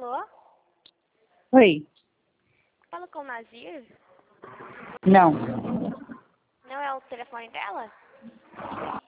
Alô? Oi. Fala com o Nazir? Não. Não é o telefone dela?